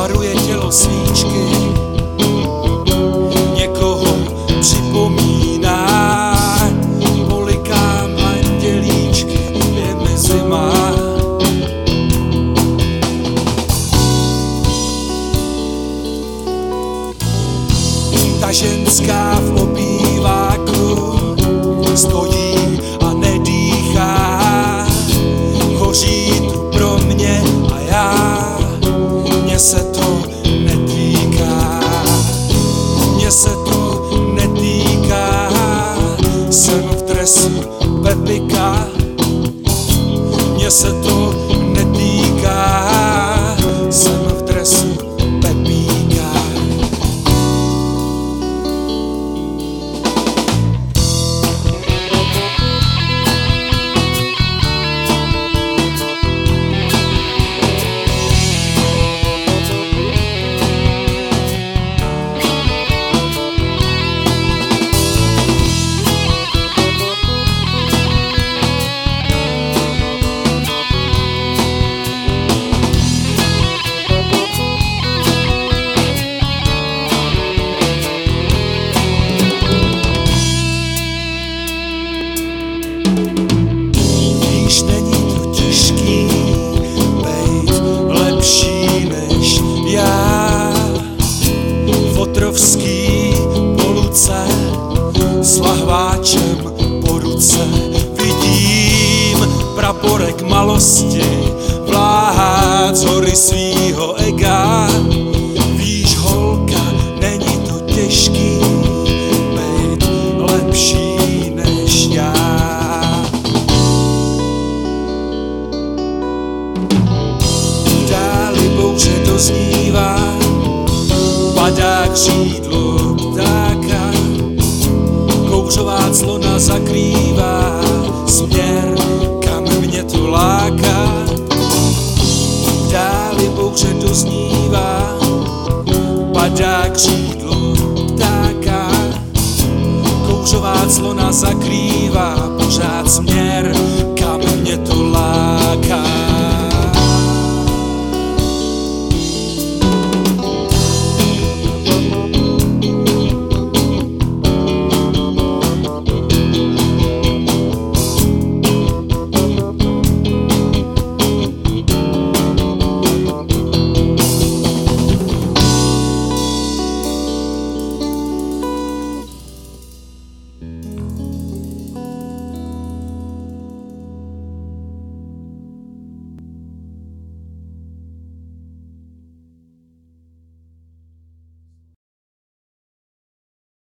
varuje tělo svíčky, někoho připomíná, polikám andělíčky, je mi zima. Ta ženská v obýváku stojí a nedýchá, hoří tu pro mě a já, mně se to netýká, mně se to netýká, jsem v dresu Pepika, mně se to netýká, jsem v dresu Pepíka. Není to těžký bejt lepší než já. V otrovský poluce s lahváčem po ruce vidím praporek malosti vláhat z hory svýho ega. Víš, holka, není to těžký bejt lepší než já. Bouře doznívá, padá křídlo ptáka, kouřová clona zakrývá směr, kam mě to láká. V dáli bouře doznívá, padá křídlo ptáka, kouřová clona zakrývá pořád směr,